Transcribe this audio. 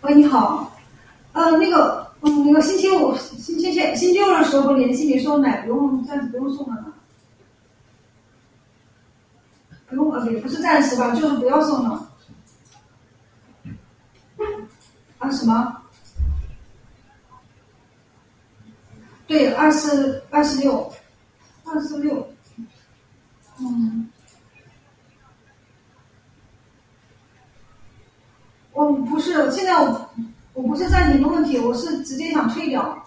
喂，你好，那个星期六的时候联系你说奶暂时不用送了呢，不用也不是暂时吧，就是不要送了。啊什么？对，26，嗯，我不是，现在我不是暂停的问题，我是直接想退掉。